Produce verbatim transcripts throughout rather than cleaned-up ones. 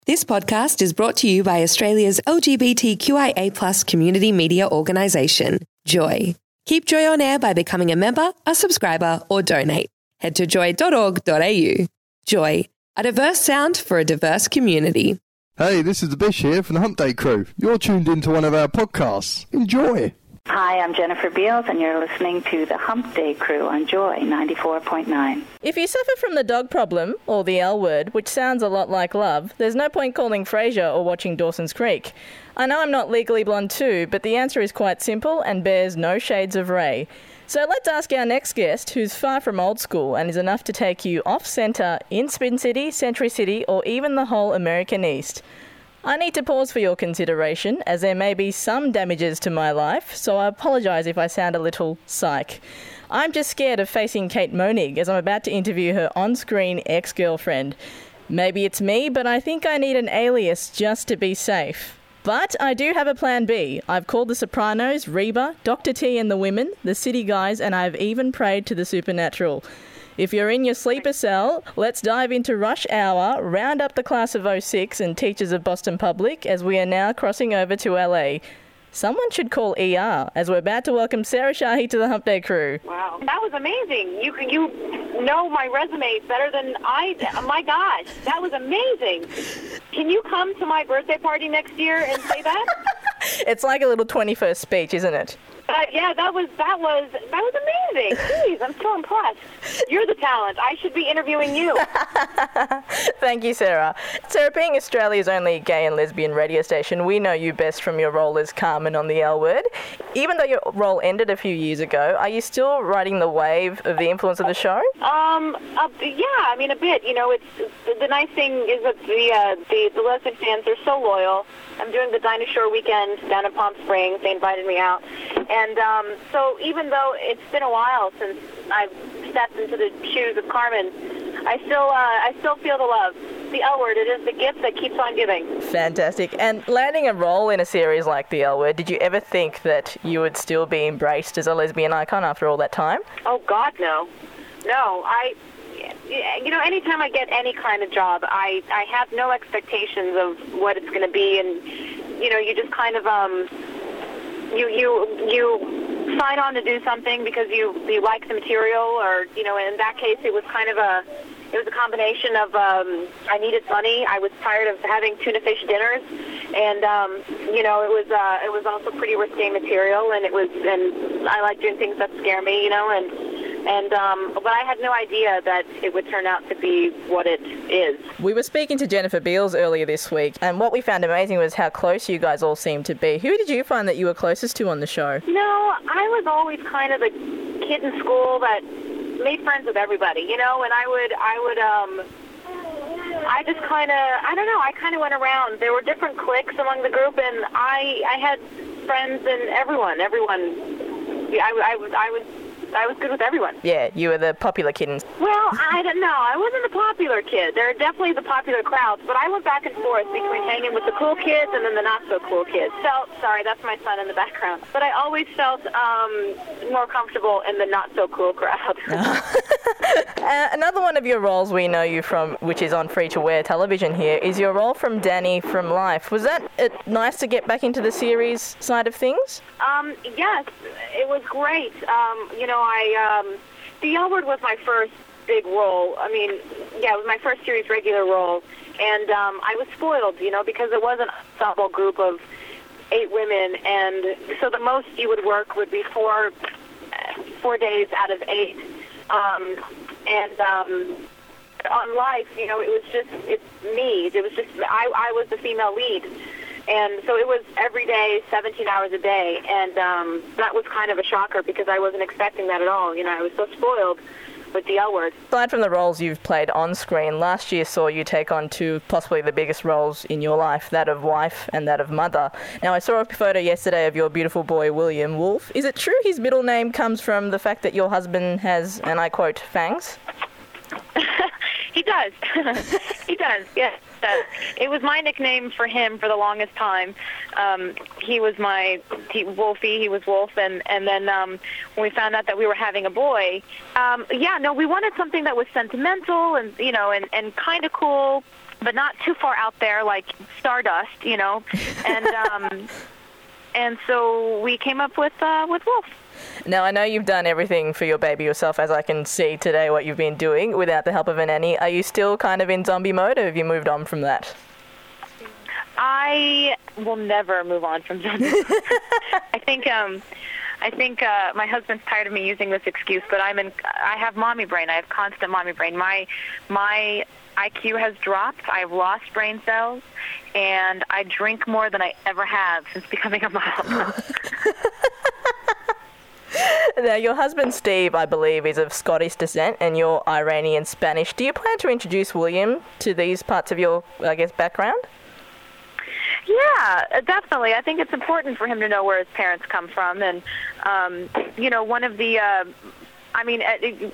This podcast is brought to you by Australia's L G B T Q I A plus community media organisation, Joy. Keep Joy on air by becoming a member, a subscriber or donate. Head to joy dot org dot a u. Joy, a diverse sound for a diverse community. Hey, this is the Bish here from the Hump Day crew. You're tuned into one of our podcasts. Enjoy. Hi, I'm Jennifer Beals, and you're listening to the Hump Day crew on Joy ninety-four point nine. If you suffer from the dog problem, or the L word, which sounds a lot like love, there's no point calling Frasier or watching Dawson's Creek. I know I'm not Legally Blonde too, but the answer is quite simple and bears no shades of Ray. So let's ask our next guest, who's far from old school and is enough to take you off-centre in Spin City, Century City, or even the whole American East. I need to pause for your consideration, as there may be some damages to my life, so I apologise if I sound a little psych. I'm just scared of facing Kate Moennig, as I'm about to interview her on-screen ex-girlfriend. Maybe it's me, but I think I need an alias just to be safe. But I do have a plan B. I've called The Sopranos, Reba, Doctor T and the Women, The City Guys, and I've even prayed to the supernatural. If you're in your sleeper cell, let's dive into Rush Hour, round up the class of oh six and teachers of Boston Public, as we are now crossing over to L A. Someone should call E R, as we're about to welcome Sarah Shahi to the Hump Day crew. Wow, that was amazing. You you know my resume better than I. My gosh, that was amazing. Can you come to my birthday party next year and say that? It's like a little twenty-first speech, isn't it? Uh, yeah, that was that was that was amazing. Jeez, I'm so impressed. You're the talent. I should be interviewing you. Thank you, Sarah. Sarah, being Australia's only gay and lesbian radio station, we know you best from your role as Carmen on The L Word. Even though your role ended a few years ago, are you still riding the wave of the influence of the show? Um, uh, yeah, I mean a bit. You know, it's the, the nice thing is that the uh, the the lesbian fans are so loyal. I'm doing the Dinosaur weekend down in Palm Springs. They invited me out. And um, so even though it's been a while since I've stepped into the shoes of Carmen, I still uh, I still feel the love. The L Word, it is the gift that keeps on giving. Fantastic. And landing a role in a series like The L Word, did you ever think that you would still be embraced as a lesbian icon after all that time? Oh, God, no. No, I... You know, anytime I get any kind of job, I, I have no expectations of what it's going to be, and, you know, you just kind of, um, you, you, you sign on to do something because you, you like the material, or, you know, in that case, it was kind of a, it was a combination of, um, I needed money, I was tired of having tuna fish dinners, and, um, you know, it was, uh, it was also pretty risque material, and it was, and I like doing things that scare me, you know, and, And um, but I had no idea that it would turn out to be what it is. We were speaking to Jennifer Beals earlier this week, and what we found amazing was how close you guys all seemed to be. Who did you find that you were closest to on the show? No, I was always kind of the kid in school that made friends with everybody, you know, and I would, I would, um, I just kind of, I don't know, I kind of went around. There were different cliques among the group, and I, I had friends in everyone, everyone. I, I, was, I was. I was good with everyone. Yeah, you were the popular kid. Well, I don't know. I wasn't the popular kid. There are definitely the popular crowds, but I went back and forth between hanging with the cool kids and then the not-so-cool kids. Felt, sorry, that's my son in the background. But I always felt um, more comfortable in the not-so-cool crowd. uh, another one of your roles we know you from, which is on free-to-wear television here, is your role from Danny from Life. Was that it, nice to get back into the series side of things? Um, yes, it was great. Um, you know, I, um, The L Word was my first big role. I mean, yeah, it was my first series regular role. And um, I was spoiled, you know, because it was an ensemble group of eight women. And so the most you would work would be four, four days out of eight. Um, and um, on Life, you know, it was just, it's me. It was just, I, I was the female lead. And so it was every day, seventeen hours a day, and um, that was kind of a shocker because I wasn't expecting that at all. You know, I was so spoiled with The L Word. Aside from the roles you've played on screen, last year saw you take on two possibly the biggest roles in your life, that of wife and that of mother. Now, I saw a photo yesterday of your beautiful boy, William Wolf. Is it true his middle name comes from the fact that your husband has, and I quote, fangs? He does. He does, yes. Uh, it was my nickname for him for the longest time. Um, he was my he, Wolfie. He was Wolf, and and then um, when we found out that we were having a boy, um, yeah, no, we wanted something that was sentimental and you know and, and kind of cool, but not too far out there like Stardust, you know. And um, and so we came up with uh, with Wolf. Now, I know you've done everything for your baby yourself, as I can see today what you've been doing without the help of a nanny. Are you still kind of in zombie mode, or have you moved on from that? I will never move on from zombie mode. I think um, I think uh, my husband's tired of me using this excuse, but I'm in. I have mommy brain. I have constant mommy brain. My my I Q has dropped. I've lost brain cells, and I drink more than I ever have since becoming a mom. Now, your husband Steve, I believe, is of Scottish descent, and you're Iranian Spanish. Do you plan to introduce William to these parts of your, I guess, background? Yeah, definitely. I think it's important for him to know where his parents come from. And, um, you know, one of the, uh, I mean,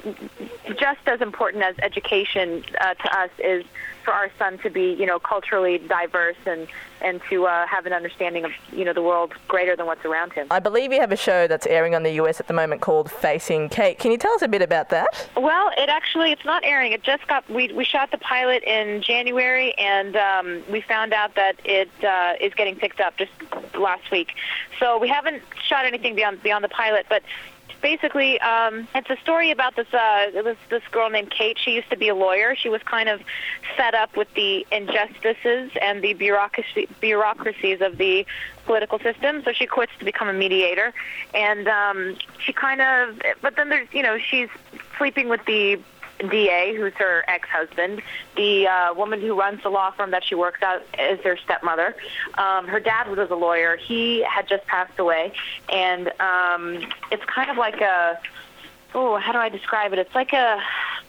just as important as education uh, to us is for our son to be, you know, culturally diverse and, and to uh, have an understanding of, you know, the world greater than what's around him. I believe you have a show that's airing on the U S at the moment called Facing Kate. Can you tell us a bit about that? Well, it actually, it's not airing. It just got, we we shot the pilot in January, and um, we found out that it uh, is getting picked up just last week. So we haven't shot anything beyond beyond the pilot, but basically, um, it's a story about this, uh, this this girl named Kate. She used to be a lawyer. She was kind of fed up with the injustices and the bureaucracy, bureaucracies of the political system, so she quits to become a mediator. And um, she kind of, but then there's, you know, she's sleeping with the D A, who's her ex-husband. The uh, woman who runs the law firm that she works at is their stepmother. Um, her dad was a lawyer. He had just passed away, and um, it's kind of like a, oh, how do I describe it? It's like a,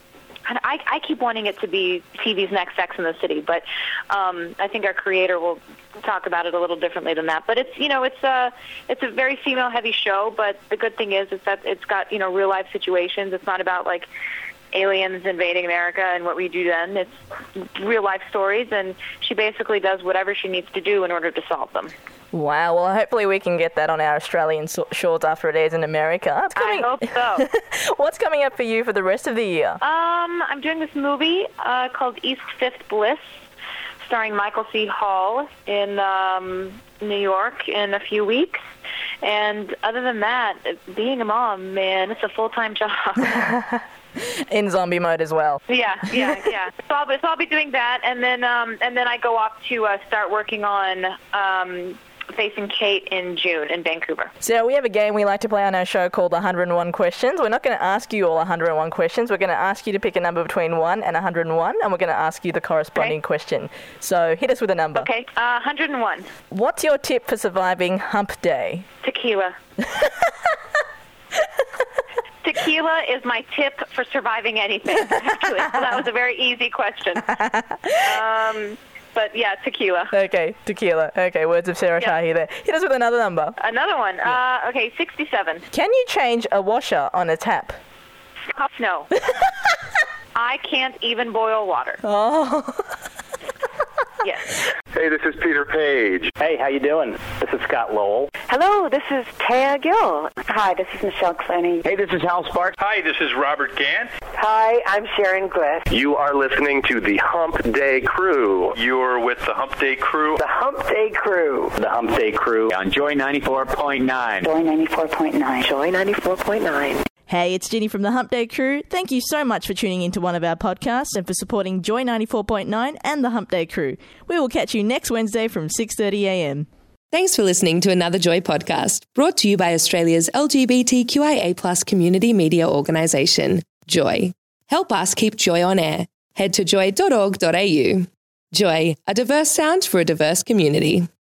I, I keep wanting it to be T V's next Sex and the City, but um, I think our creator will talk about it a little differently than that. But it's, you know, it's a, it's a very female-heavy show, but the good thing is, is that it's got, you know, real-life situations. It's not about, like, aliens invading America and what we do then. It's real life stories, and she basically does whatever she needs to do in order to solve them. Wow, well, hopefully we can get that on our Australian so- shores after it airs in America. It's coming- I hope so. What's coming up for you for the rest of the year? Um, I'm doing this movie uh, called East Fifth Bliss, starring Michael C. Hall in um, New York in a few weeks. And other than that, being a mom, man, it's a full-time job. In zombie mode as well. Yeah, yeah, yeah. So I'll, so I'll be doing that, and then um, and then I go off to uh, start working on um, Facing Kate in June in Vancouver. So we have a game we like to play on our show called one hundred and one Questions. We're not going to ask you all one hundred and one questions. We're going to ask you to pick a number between one and one hundred and one, and we're going to ask you the corresponding okay. question. So hit us with a number. Okay, uh, one hundred and one. What's your tip for surviving hump day? Tequila. Tequila is my tip for surviving anything, actually. So that was a very easy question. Um, but, yeah, tequila. Okay, tequila. Okay, words of Sarah yep. Shahi there. Hit us with another number. Another one. Yeah. Uh, okay, sixty-seven. Can you change a washer on a tap? No. I can't even boil water. Oh. Yes. Hey, this is Peter Page. Hey, how you doing? This is Scott Lowell. Hello, this is Taya Gill. Hi, this is Michelle Clooney. Hey, this is Hal Sparks. Hi, this is Robert Gant. Hi, I'm Sharon Gliss. You are listening to the Hump Day Crew. You're with the Hump Day Crew. The Hump Day Crew. The Hump Day Crew on Joy ninety-four point nine. Joy ninety-four point nine. Joy ninety-four point nine. Hey, it's Ginny from the Hump Day Crew. Thank you so much for tuning into one of our podcasts and for supporting Joy ninety-four point nine and the Hump Day Crew. We will catch you next Wednesday from six thirty a.m. Thanks for listening to another Joy podcast, brought to you by Australia's L G B T Q I A plus community media organisation, Joy. Help us keep Joy on air. Head to joy dot org dot a u. Joy, a diverse sound for a diverse community.